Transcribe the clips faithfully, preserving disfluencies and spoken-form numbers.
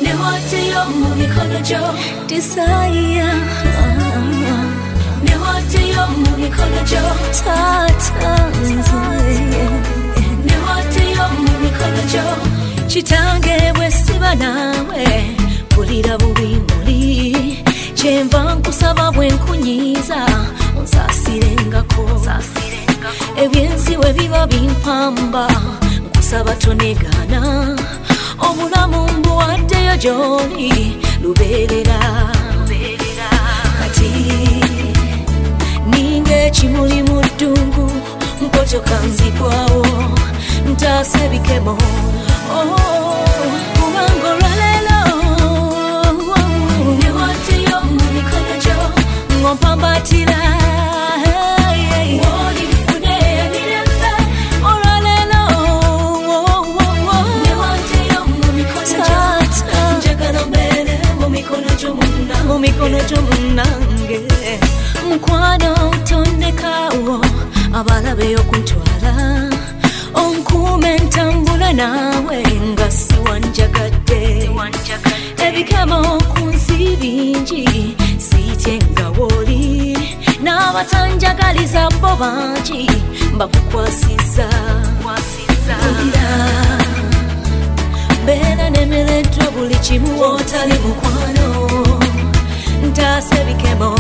Newateyo mu mikono gyo desire Newateyo mu mikono gyo tata Newateyo mu mikono gyo Chitange bwesiba nawe mpulira bubi muli kyenva nkusaba bwenkunyiiza onsasirengako ebyensi we biba bimpamba nkusaba tonegana obulamu mbuwaddeyo gy'oli lubeerera kati ninga ekimuli mu ddungu mpotoka nzigwawo ntaasa ebikemo kubanga olwaleero Newateyo mu mikono gyo ngompambatira Olifune emirembe olwaleero Newateyo mu mikono gyo njagala mbeere mu mikono gyo munnange mu mikono gyo munnange mukwano tondekaawo abalabe okuntwala onkuume ntambula naawe nga siwanjagadde ebikemo ku nsi bingi siitye nga wooli n'abatanjagaliza bo bangi mbakukwasiza beera nemereddwa buli kimu wootali mukwano ntaasa ebikemo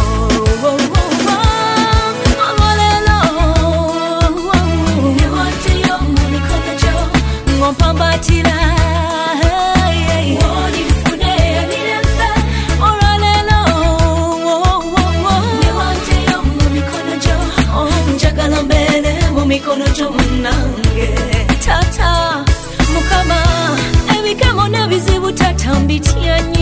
Newateyo mu mikono gyo ngompambatira Olifune emirembe olwaleero Newateyo mu mikono gyo njagala mbeere mu mikono gyo munnange tata mukama ebikemo n'ebizibu tata mbitya nnyo